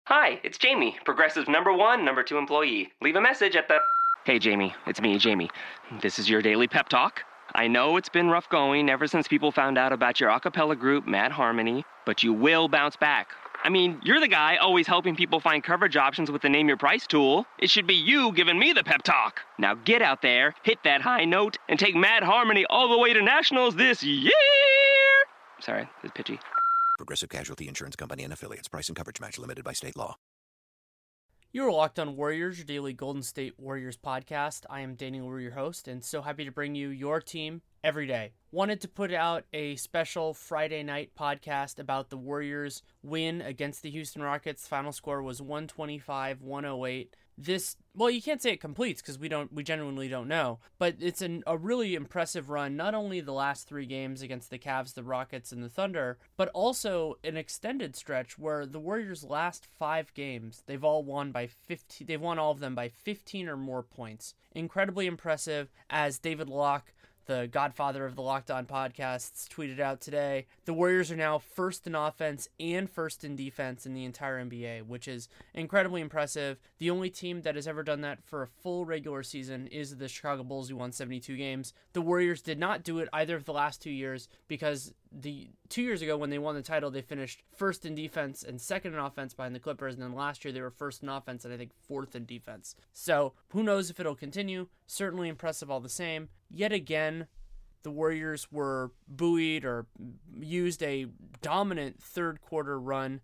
Hi, it's Jamie, Progressive's number 2 employee. Leave a message at the... Hey, Jamie, it's me, Jamie. This is your daily pep talk. I know it's been rough going ever since people found out about your a cappella group, Mad Harmony, but you will bounce back. I mean, you're the guy always helping people find coverage options with the Name Your Price tool. It should be you giving me the pep talk. Now get out there, hit that high note, and take Mad Harmony all the way to nationals this year! Sorry, it's pitchy. Progressive Casualty Insurance Company and Affiliates. Price and coverage match limited by state law. You are Locked On Warriors, your daily Golden State Warriors podcast. I am Daniel Wu, your host, and so happy to bring you your team every day. Wanted to put out a special Friday night podcast about the Warriors' win against the Houston Rockets. Final score was 125-108. Well, you can't say it completes because we genuinely don't know, but it's a really impressive run, not only the last 3 games against the Cavs, the Rockets, and the Thunder, but also an extended stretch where the Warriors' last 5 games, they've won all of them by 15 or more points. Incredibly impressive, as David Locke, the godfather of the Locked On podcasts, tweeted out today. The Warriors are now first in offense and first in defense in the entire NBA, which is incredibly impressive. The only team that has ever done that for a full regular season is the Chicago Bulls, who won 72 games. The Warriors did not do it either of the last 2 years because 2 years ago when they won the title, they finished first in defense and second in offense behind the Clippers, and then last year they were first in offense and I think fourth in defense. So who knows if it'll continue. Certainly impressive all the same. Yet again, the Warriors were buoyed or used a dominant third quarter run,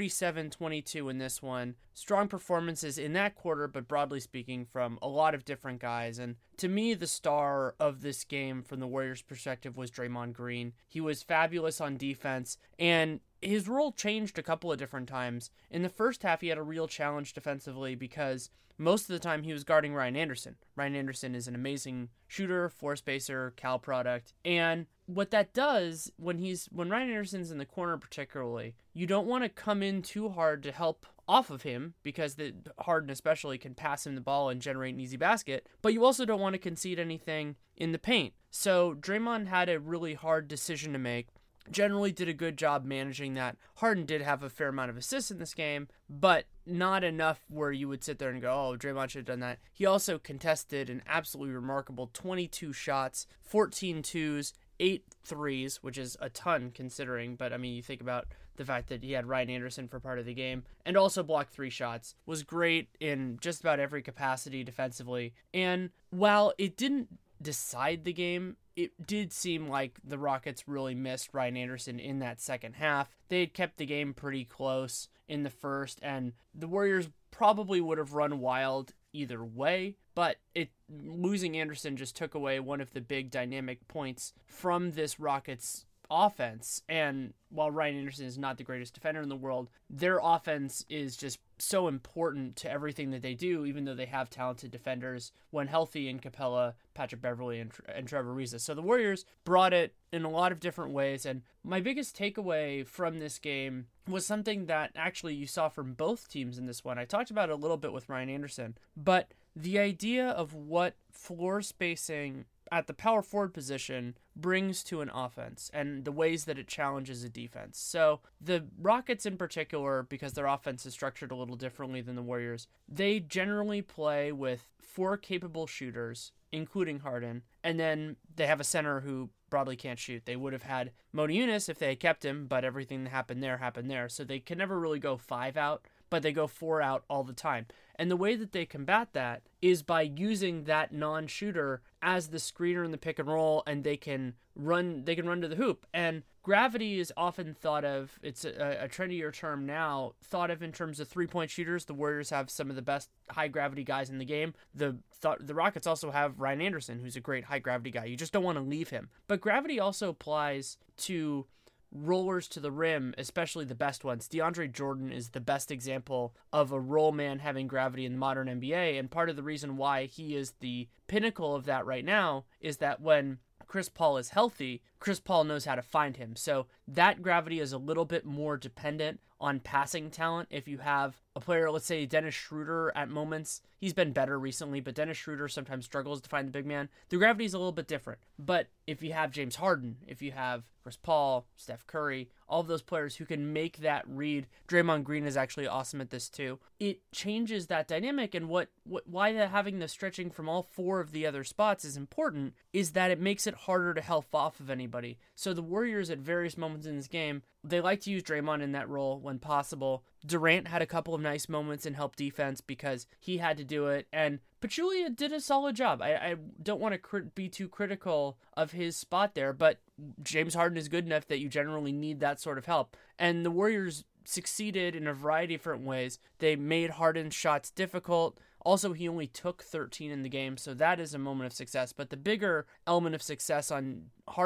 37-22 in this one. Strong performances in that quarter, but broadly speaking, from a lot of different guys. And to me, the star of this game from the Warriors' perspective was Draymond Green. He was fabulous on defense, and his role changed a couple of different times. In the first half, he had a real challenge defensively because most of the time he was guarding Ryan Anderson. Ryan Anderson is an amazing shooter, floor spacer, Cal product. And what that does, when Ryan Anderson's in the corner particularly, you don't want to come in too hard to help off of him because Harden especially can pass him the ball and generate an easy basket, but you also don't want to concede anything in the paint. So Draymond had a really hard decision to make. Generally did a good job managing that. Harden did have a fair amount of assists in this game, but not enough where you would sit there and go, oh, Draymond should have done that. He also contested an absolutely remarkable 22 shots, 14 twos, 8 threes, which is a ton considering, but I mean, you think about the fact that he had Ryan Anderson for part of the game, and also blocked 3 shots. Was great in just about every capacity defensively. And while it didn't decide the game, it did seem like the Rockets really missed Ryan Anderson in that second half. They had kept the game pretty close in the first, and the Warriors probably would have run wild either way, but losing Anderson just took away one of the big dynamic points from this Rockets offense. And while Ryan Anderson is not the greatest defender in the world, their offense is just so important to everything that they do, even though they have talented defenders when healthy in Capella, Patrick Beverley, and Trevor Ariza. So the Warriors brought it in a lot of different ways, and my biggest takeaway from this game was something that actually you saw from both teams in this one. I talked about it a little bit with Ryan Anderson, but the idea of what floor spacing at the power forward position brings to an offense and the ways that it challenges a defense. So the Rockets in particular, because their offense is structured a little differently than the Warriors, they generally play with 4 capable shooters, including Harden, and then they have a center who broadly can't shoot. They would have had Mona Eunice if they had kept him, but everything that happened there. So they can never really go 5 out, but they go 4 out all the time. And the way that they combat that is by using that non-shooter as the screener in the pick and roll, and they can run to the hoop. And gravity is often thought of, it's a trendier term now, thought of in terms of 3-point shooters. The Warriors have some of the best high-gravity guys in the game. The Rockets also have Ryan Anderson, who's a great high-gravity guy. You just don't want to leave him. But gravity also applies to rollers to the rim, especially the best ones. DeAndre Jordan is the best example of a roll man having gravity in the modern NBA, and part of the reason why he is the pinnacle of that right now is that when Chris Paul is healthy, Chris Paul knows how to find him. So that gravity is a little bit more dependent on passing talent. If you have a player, let's say Dennis Schroeder at moments, he's been better recently, but Dennis Schroeder sometimes struggles to find the big man. The gravity is a little bit different. But if you have James Harden, if you have Chris Paul, Steph Curry, all of those players who can make that read, Draymond Green is actually awesome at this too. It changes that dynamic, and why having the stretching from all four of the other spots is important is that it makes it harder to help off of anybody. So the Warriors at various moments in this game, they like to use Draymond in that role when possible. Durant had a couple of nice moments in help defense because he had to do it, and Pachulia did a solid job. I don't want to be too critical of his spot there, but James Harden is good enough that you generally need that sort of help. And the Warriors succeeded in a variety of different ways. They made Harden's shots difficult. Also, he only took 13 in the game, so that is a moment of success. But the bigger element of success on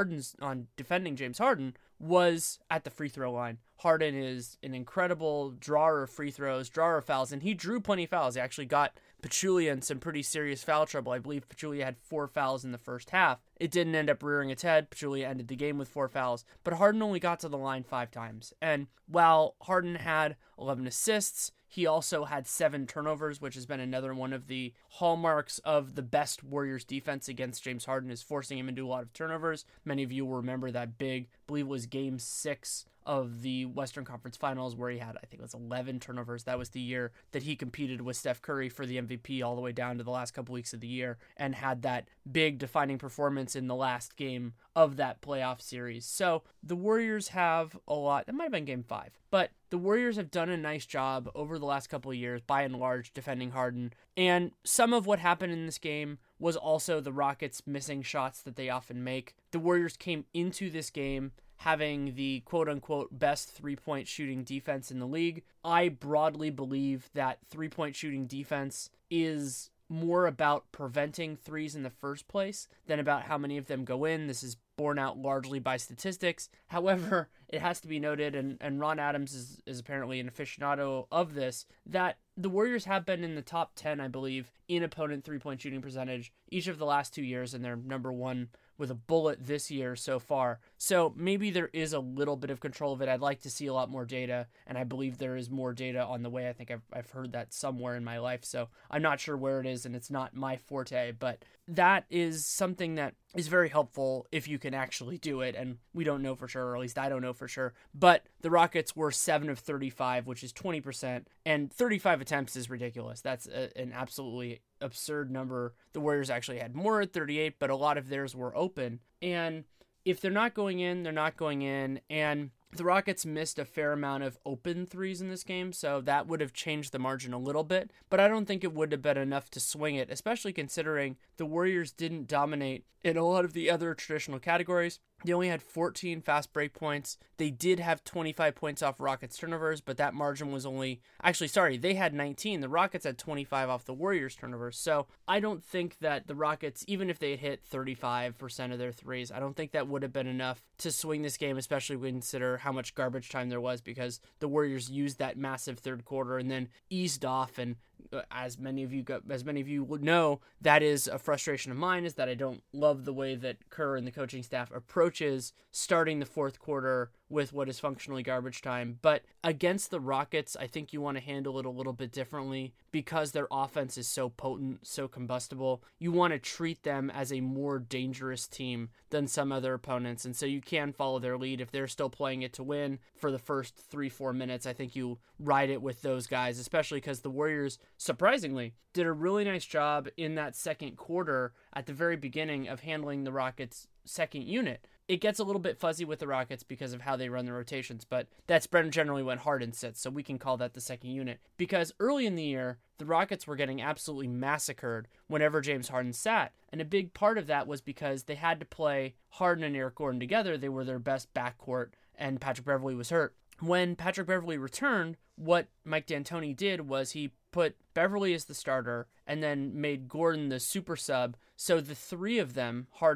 defending James Harden was at the free throw line. Harden is an incredible drawer of free throws, drawer of fouls, and he drew plenty of fouls. He actually got Pachulia in some pretty serious foul trouble. I believe Pachulia had 4 fouls in the first half. It didn't end up rearing its head. Pachulia ended the game with 4 fouls, but Harden only got to the line 5 times. And while Harden had 11 assists, he also had 7 turnovers, which has been another one of the hallmarks of the best Warriors defense against James Harden, is forcing him into a lot of turnovers. Many of you will remember that big, I believe it was Game 6 of the Western Conference Finals where he had, I think it was 11 turnovers. That was the year that he competed with Steph Curry for the MVP all the way down to the last couple weeks of the year and had that big defining performance in the last game of that playoff series. So the Warriors have a lot. That might have been Game 5. But the Warriors have done a nice job over the last couple of years, by and large, defending Harden. And some of what happened in this game was also the Rockets missing shots that they often make. The Warriors came into this game having the quote-unquote best three-point shooting defense in the league. I broadly believe that three-point shooting defense is more about preventing threes in the first place than about how many of them go in. This is borne out largely by statistics. However, it has to be noted, and Ron Adams is apparently an aficionado of this, that the Warriors have been in the top 10, I believe, in opponent three-point shooting percentage each of the last 2 years, and they're number 1 with a bullet this year so far. So maybe there is a little bit of control of it. I'd like to see a lot more data, and I believe there is more data on the way. I think I've heard that somewhere in my life, so I'm not sure where it is, and it's not my forte, but that is something that is very helpful if you can actually do it, and we don't know for sure, or at least I don't know for sure, but the Rockets were 7 of 35, which is 20%, and 35 attempts is ridiculous. That's an absolutely absurd number. The Warriors actually had more at 38, but a lot of theirs were open, and if they're not going in, they're not going in, and the Rockets missed a fair amount of open threes in this game, so that would have changed the margin a little bit, but I don't think it would have been enough to swing it, especially considering the Warriors didn't dominate in a lot of the other traditional categories. They only had 14 fast break points. They did have 25 points off Rockets turnovers, but that margin was they had 19. The Rockets had 25 off the Warriors turnovers. So I don't think that the Rockets, even if they had hit 35% of their threes, I don't think that would have been enough to swing this game, especially when you consider how much garbage time there was, because the Warriors used that massive third quarter and then eased off. And as many of you would know, that is a frustration of mine, is that I don't love the way that Kerr and the coaching staff approaches starting the fourth quarter with what is functionally garbage time. But against the Rockets, I think you want to handle it a little bit differently because their offense is so potent, so combustible. You want to treat them as a more dangerous team than some other opponents, and so you can follow their lead. If they're still playing it to win for the first 3-4 minutes, I think you ride it with those guys, especially because the Warriors, surprisingly, did a really nice job in that second quarter at the very beginning of handling the Rockets' second unit. It gets a little bit fuzzy with the Rockets because of how they run the rotations, but that's generally when Harden sits, so we can call that the second unit. Because early in the year, the Rockets were getting absolutely massacred whenever James Harden sat, and a big part of that was because they had to play Harden and Eric Gordon together. They were their best backcourt, and Patrick Beverley was hurt. When Patrick Beverley returned, what Mike D'Antoni did was he put Beverley as the starter and then made Gordon the super sub. So the three of them, Harden,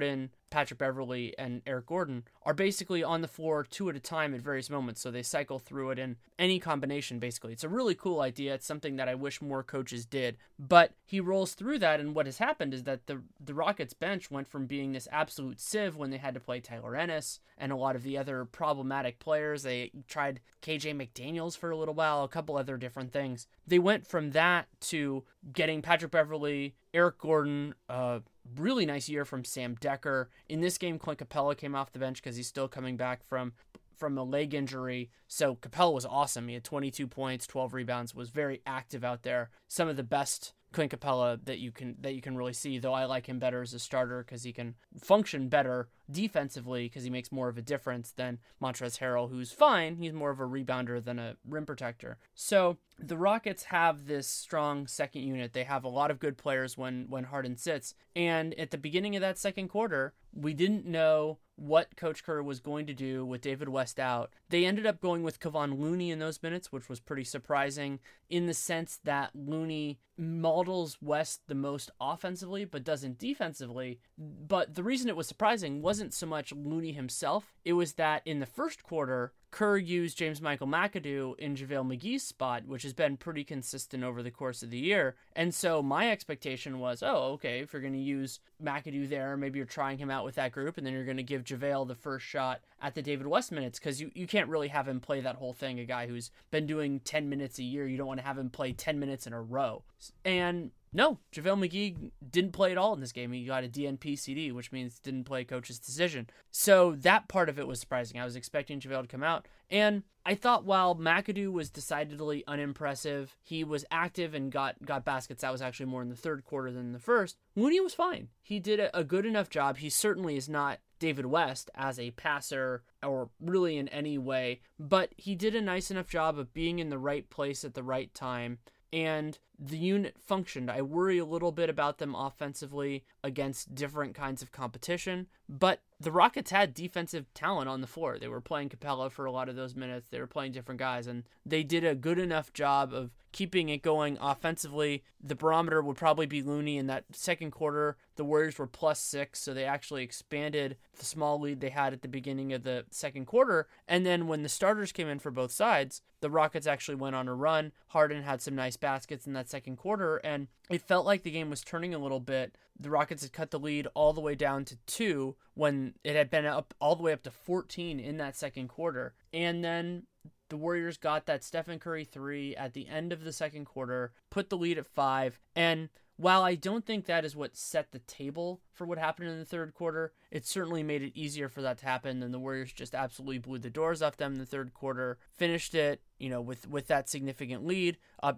Patrick Beverley and Eric Gordon, are basically on the floor 2 at a time at various moments. So they cycle through it in any combination, basically. It's a really cool idea. It's something that I wish more coaches did. But he rolls through that, and what has happened is that the Rockets bench went from being this absolute sieve when they had to play Tyler Ennis and a lot of the other problematic players. They tried KJ McDaniels for a little while, a couple other different things. They went from that to getting Patrick Beverley, Eric Gordon, really nice year from Sam Decker. In this game, Clint Capella came off the bench because he's still coming back from a leg injury. So Capella was awesome. He had 22 points, 12 rebounds, was very active out there. Some of the best Clint Capella that you can really see, though I like him better as a starter because he can function better defensively because he makes more of a difference than Montrezl Harrell, who's fine. He's more of a rebounder than a rim protector. So the Rockets have this strong second unit. They have a lot of good players when Harden sits. And at the beginning of that second quarter, we didn't know what Coach Kerr was going to do with David West out. They ended up going with Kevon Looney in those minutes, which was pretty surprising in the sense that Looney models West the most offensively, but doesn't defensively. But the reason it was surprising wasn't so much Looney himself. It was that in the first quarter, Kerr used James Michael McAdoo in JaVale McGee's spot, which has been pretty consistent over the course of the year. And so my expectation was, okay, if you're going to use McAdoo there, maybe you're trying him out with that group, and then you're going to give JaVale the first shot at the David West minutes, because you can't really have him play that whole thing. A guy who's been doing 10 minutes a year, you don't want to have him play 10 minutes in a row. And no, JaVale McGee didn't play at all in this game. He got a DNP CD, which means didn't play coach's decision. So that part of it was surprising. I was expecting JaVale to come out. And I thought while McAdoo was decidedly unimpressive, he was active and got baskets. That was actually more in the third quarter than the first. Looney was fine. He did a good enough job. He certainly is not David West as a passer or really in any way, but he did a nice enough job of being in the right place at the right time. And the unit functioned. I worry a little bit about them offensively against different kinds of competition, but the Rockets had defensive talent on the floor. They were playing Capella for a lot of those minutes. They were playing different guys, and they did a good enough job of keeping it going offensively. The barometer would probably be Looney in that second quarter. The Warriors were +6, so they actually expanded the small lead they had at the beginning of the second quarter. And then when the starters came in for both sides, the Rockets actually went on a run. Harden had some nice baskets in that second quarter, and it felt like the game was turning a little bit. The Rockets had cut the lead all the way down to 2 when it had been up all the way up to 14 in that second quarter. And then the Warriors got that Stephen Curry 3 at the end of the second quarter, put the lead at 5, and while I don't think that is what set the table for what happened in the third quarter, it certainly made it easier for that to happen. And the Warriors just absolutely blew the doors off them in the third quarter, finished it, with that significant lead, up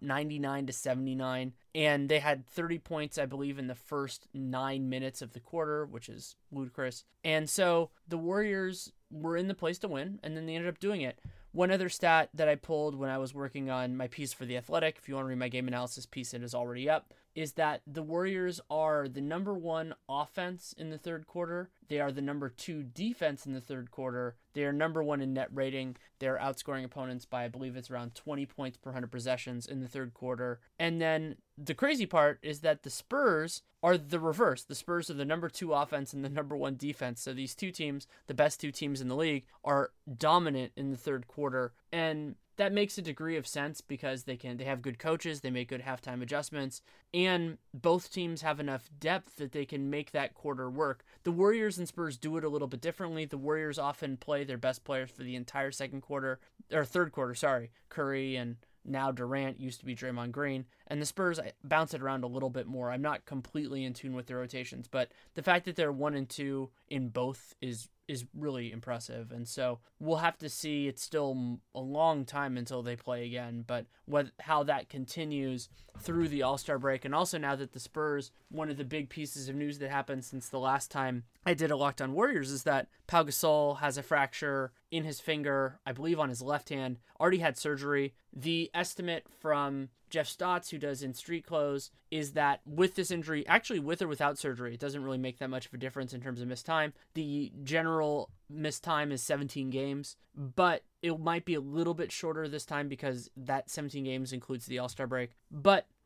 99-79. And they had 30 points, I believe, in the first 9 minutes of the quarter, which is ludicrous. And so the Warriors were in the place to win, and then they ended up doing it. One other stat that I pulled when I was working on my piece for The Athletic, if you want to read my game analysis piece, it is already up, is that the Warriors are the number 1 offense in the third quarter. They are the number 2 defense in the third quarter. They are number 1 in net rating. They're outscoring opponents by, I believe it's around 20 points per 100 possessions in the third quarter. And then the crazy part is that the Spurs are the reverse. The Spurs are the number 2 offense and the number 1 defense. So these two teams, the best 2 teams in the league, are dominant in the third quarter. And that makes a degree of sense because they have good coaches, they make good halftime adjustments, and both teams have enough depth that they can make that quarter work. The Warriors and Spurs do it a little bit differently. The Warriors often play their best players for the entire third quarter, Curry and now Durant, used to be Draymond Green, and the Spurs bounce it around a little bit more. I'm not completely in tune with their rotations, but the fact that they're 1 and 2 in both is really impressive. And so we'll have to see. It's still a long time until they play again, but how that continues through the All-Star break. And also now that the Spurs, one of the big pieces of news that happened since the last time I did a Locked On Warriors is that Pau Gasol has a fracture in his finger, I believe on his left hand, already had surgery. The estimate from Jeff Stotts, who does In Street Clothes, is that with this injury, actually with or without surgery, it doesn't really make that much of a difference in terms of missed time. The general missed time is 17 games, but it might be a little bit shorter this time because that 17 games includes the All-Star break. But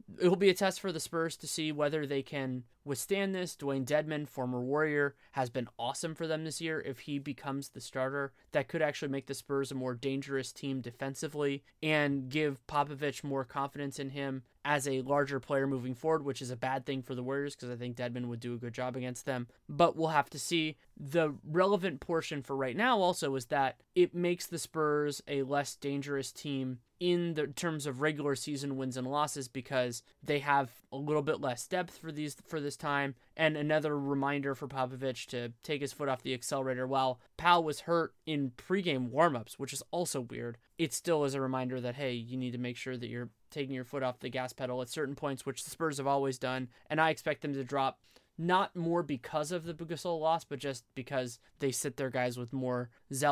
it will be a test for the Spurs to see whether they can withstand this. Dwayne Dedmon, former Warrior, has been awesome for them this year. If he becomes the starter, that could actually make the Spurs a more dangerous team defensively and give Popovich more confidence in him as a larger player moving forward, which is a bad thing for the Warriors because I think Dedmon would do a good job against them. But we'll have to see. The relevant portion for right now also is that it makes the Spurs a less dangerous team in the terms of regular season wins and losses because they have a little bit less depth for this time, and another reminder for Popovich to take his foot off the accelerator. While Powell was hurt in pregame warmups, which is also weird, it still is a reminder that, hey, you need to make sure that you're taking your foot off the gas pedal at certain points, which the Spurs have always done, and I expect them to drop not more because of the Gasol loss, but just because they sit their guys with more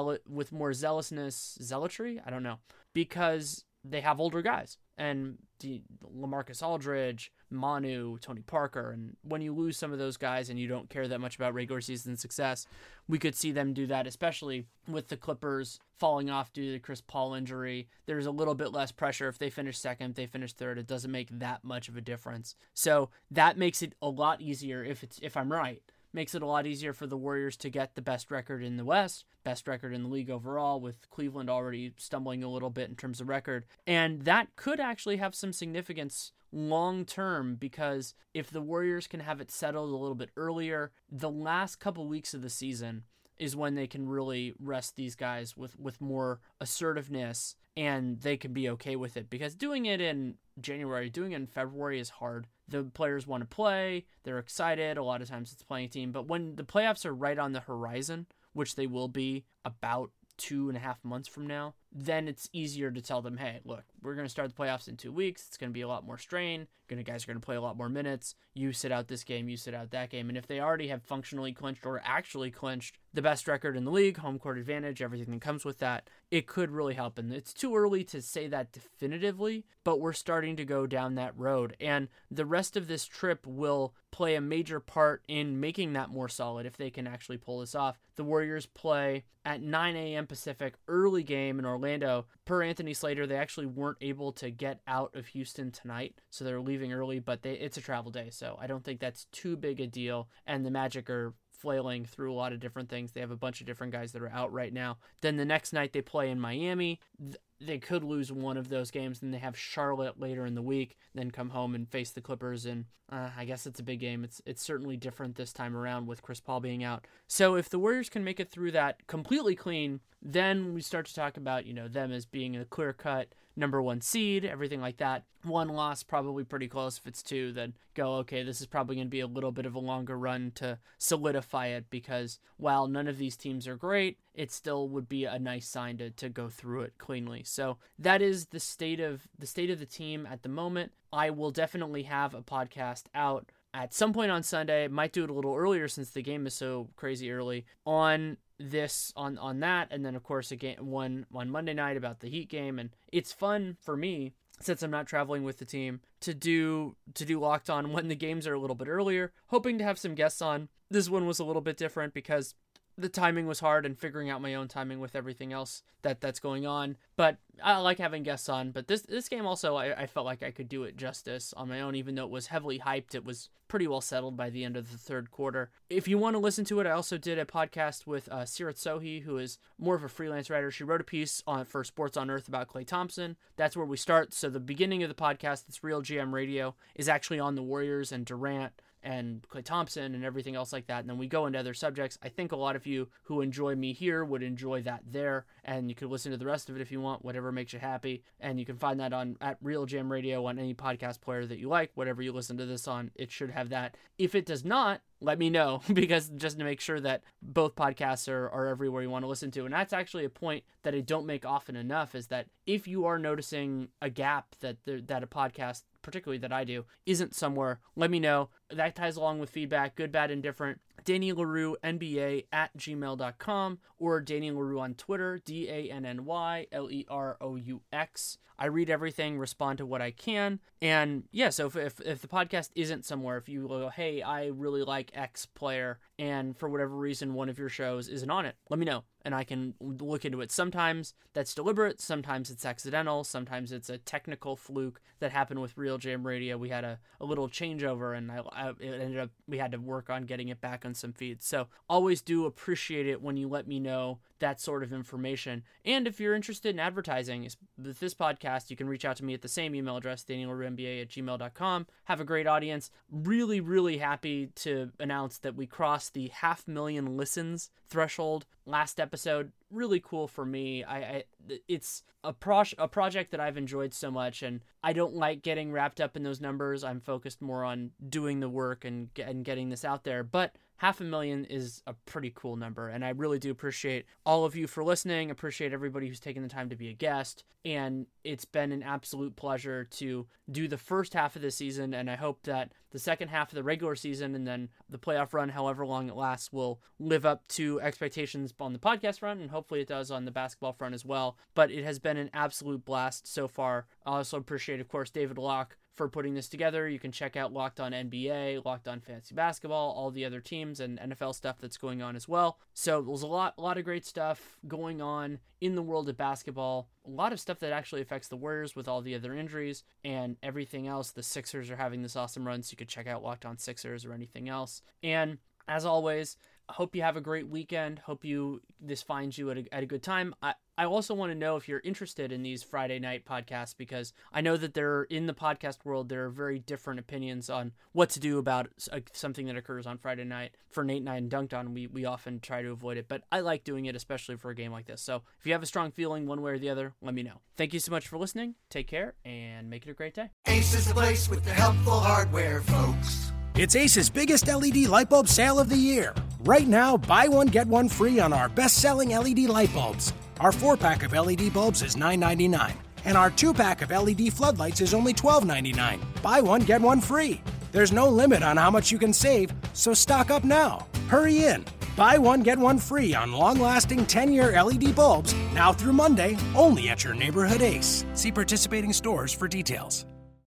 zealotry. I don't know, because they have older guys and LaMarcus Aldridge, Manu, Tony Parker. And when you lose some of those guys and you don't care that much about regular season success, we could see them do that, especially with the Clippers falling off due to the Chris Paul injury. There's a little bit less pressure. If they finish second, if they finish third, it doesn't make that much of a difference. So that makes it a lot easier if I'm right. Makes it a lot easier for the Warriors to get the best record in the West, best record in the league overall, with Cleveland already stumbling a little bit in terms of record. And that could actually have some significance long term, because if the Warriors can have it settled a little bit earlier, the last couple weeks of the season is when they can really rest these guys with more assertiveness, and they can be okay with it. Because doing it in January, doing it in February is hard. The players want to play, they're excited, a lot of times it's playing team, but when the playoffs are right on the horizon, which they will be about 2.5 months from now, then it's easier to tell them, hey, look, we're going to start the playoffs in 2 weeks. It's going to be a lot more strain. Guys are going to play a lot more minutes. You sit out this game, you sit out that game. And if they already have functionally clinched or actually clinched the best record in the league, home court advantage, everything that comes with that, it could really help. And it's too early to say that definitively, but we're starting to go down that road. And the rest of this trip will play a major part in making that more solid if they can actually pull this off. The Warriors play at 9 a.m. Pacific, early game in Orlando. Per Anthony Slater, they actually weren't able to get out of Houston tonight, so they're leaving early, but it's a travel day, so I don't think that's too big a deal. And the Magic are flailing through a lot of different things. They have a bunch of different guys that are out right now. Then the next night they play in Miami. They could lose one of those games. Then they have Charlotte later in the week, then come home and face the Clippers. And I guess it's a big game. It's certainly different this time around with Chris Paul being out. So if the Warriors can make it through that completely clean, then we start to talk about, them as being a clear-cut number one seed, everything like that. One loss, probably pretty close. If it's two, then go, okay, this is probably going to be a little bit of a longer run to solidify it, because while none of these teams are great, it still would be a nice sign to go through it cleanly. So that is the state of the team at the moment. I will definitely have a podcast out at some point on Sunday. Might do it a little earlier since the game is so crazy early on that, and then of course one on Monday night about the Heat game. And it's fun for me, since I'm not traveling with the team, to do Locked On when the games are a little bit earlier, hoping to have some guests on. This one was a little bit different because the timing was hard and figuring out my own timing with everything else that's going on. But I like having guests on. But this game also, I felt like I could do it justice on my own, even though it was heavily hyped. It was pretty well settled by the end of the third quarter. If you want to listen to it, I also did a podcast with Sirat Sohi, who is more of a freelance writer. She wrote a piece for Sports on Earth about Klay Thompson. That's where we start. So the beginning of the podcast, it's Real GM Radio, is actually on the Warriors and Durant and Klay Thompson and everything else like that. And then we go into other subjects. I think a lot of you who enjoy me here would enjoy that there, and you can listen to the rest of it if you want, whatever makes you happy. And you can find that at Real Jam Radio on any podcast player that you like. Whatever you listen to this on, it should have that. If it does not, let me know, because just to make sure that both podcasts are everywhere you want to listen to. And that's actually a point that I don't make often enough, is that if you are noticing a gap that a podcast, particularly that I do, isn't somewhere, let me know. That ties along with feedback, good, bad, indifferent. Danny Leroux, NBA @gmail.com, or Danny Leroux on Twitter, DANNYLEROUX. I read everything, respond to what I can. And yeah, so if the podcast isn't somewhere, if you go, hey, I really like X player, and for whatever reason one of your shows isn't on it, let me know. and I can look into it. Sometimes that's deliberate, sometimes it's accidental, sometimes it's a technical fluke that happened with Real Jam Radio. We had a little changeover, and it ended up we had to work on getting it back on some feeds. So always do appreciate it when you let me know that sort of information. And if you're interested in advertising with this podcast, you can reach out to me at the same email address, daniellerouxmba@gmail.com. Have a great audience. Really, really happy to announce that we crossed the 500,000 listens threshold last episode. Really cool for me. It's a project that I've enjoyed so much, and I don't like getting wrapped up in those numbers. I'm focused more on doing the work and getting this out there. But 500,000 is a pretty cool number, and I really do appreciate all of you for listening. Appreciate everybody who's taken the time to be a guest, and it's been an absolute pleasure to do the first half of the season, and I hope that the second half of the regular season and then the playoff run, however long it lasts, will live up to expectations on the podcast front, and hopefully it does on the basketball front as well. But it has been an absolute blast so far. I also appreciate, of course, David Locke for putting this together. You can check out Locked On NBA, Locked On Fantasy Basketball, all the other teams and NFL stuff that's going on as well. So there's a lot of great stuff going on in the world of basketball. A lot of stuff that actually affects the Warriors with all the other injuries and everything else. The Sixers are having this awesome run, so you could check out Locked On Sixers or anything else. And as always, I hope you have a great weekend. Hope this finds you at a good time. I also want to know if you're interested in these Friday night podcasts, because I know that in the podcast world, there are very different opinions on what to do about something that occurs on Friday night. For Nate and I and Dunked On, we often try to avoid it, but I like doing it, especially for a game like this. So if you have a strong feeling one way or the other, let me know. Thank you so much for listening. Take care and make it a great day. Ace is the place with the helpful hardware, folks. It's Ace's biggest LED light bulb sale of the year. Right now, buy one, get one free on our best-selling LED light bulbs. Our 4-pack of LED bulbs is $9.99, and our 2-pack of LED floodlights is only $12.99. Buy one, get one free. There's no limit on how much you can save, so stock up now. Hurry in. Buy one, get one free on long-lasting 10-year LED bulbs now through Monday, only at your neighborhood Ace. See participating stores for details.